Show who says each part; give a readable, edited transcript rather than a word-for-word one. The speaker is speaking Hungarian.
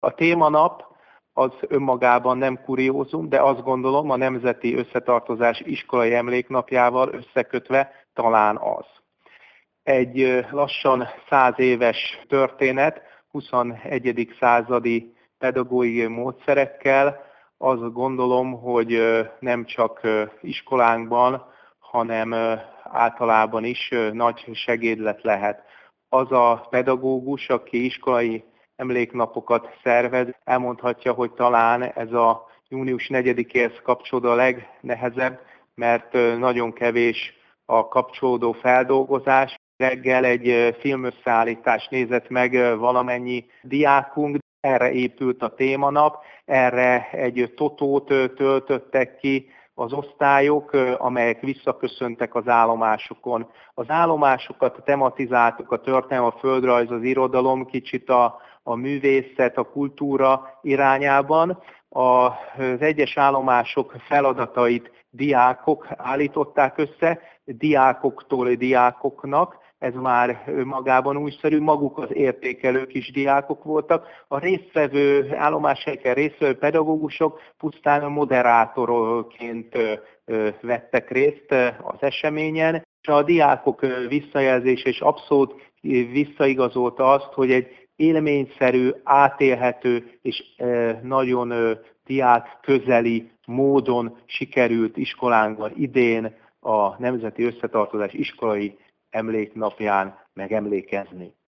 Speaker 1: A témanap az önmagában nem kuriózum, de azt gondolom a Nemzeti Összetartozás Iskolai Emléknapjával összekötve talán az. Egy lassan 100 éves történet, 21. századi pedagógiai módszerekkel, azt gondolom, hogy nem csak iskolánkban, hanem általában is nagy segédlet lehet. Az a pedagógus, aki iskolai emléknapokat szervez, elmondhatja, hogy talán ez a június 4-éhez kapcsolódó a legnehezebb, mert nagyon kevés a kapcsolódó feldolgozás. Reggel egy filmösszeállítást nézett meg valamennyi diákunk, erre épült a témanap, erre egy totót töltöttek ki az osztályok, amelyek visszaköszöntek az állomásokon. Az állomásokat tematizáltuk, a történelem, a földrajz, az irodalom, kicsit a művészet, a kultúra irányában. Az egyes állomások feladatait diákok állították össze, diákoktól diákoknak, ez már magában újszerű, maguk az értékelők is diákok voltak. A résztvevő állomáshelyeken résztvevő pedagógusok pusztán moderátorként vettek részt az eseményen, és a diákok visszajelzése is abszolút visszaigazolta azt, hogy egy élményszerű, átélhető és nagyon diák közeli módon sikerült iskolánkban idén a Nemzeti Összetartozás Iskolai Emléknapján megemlékezni.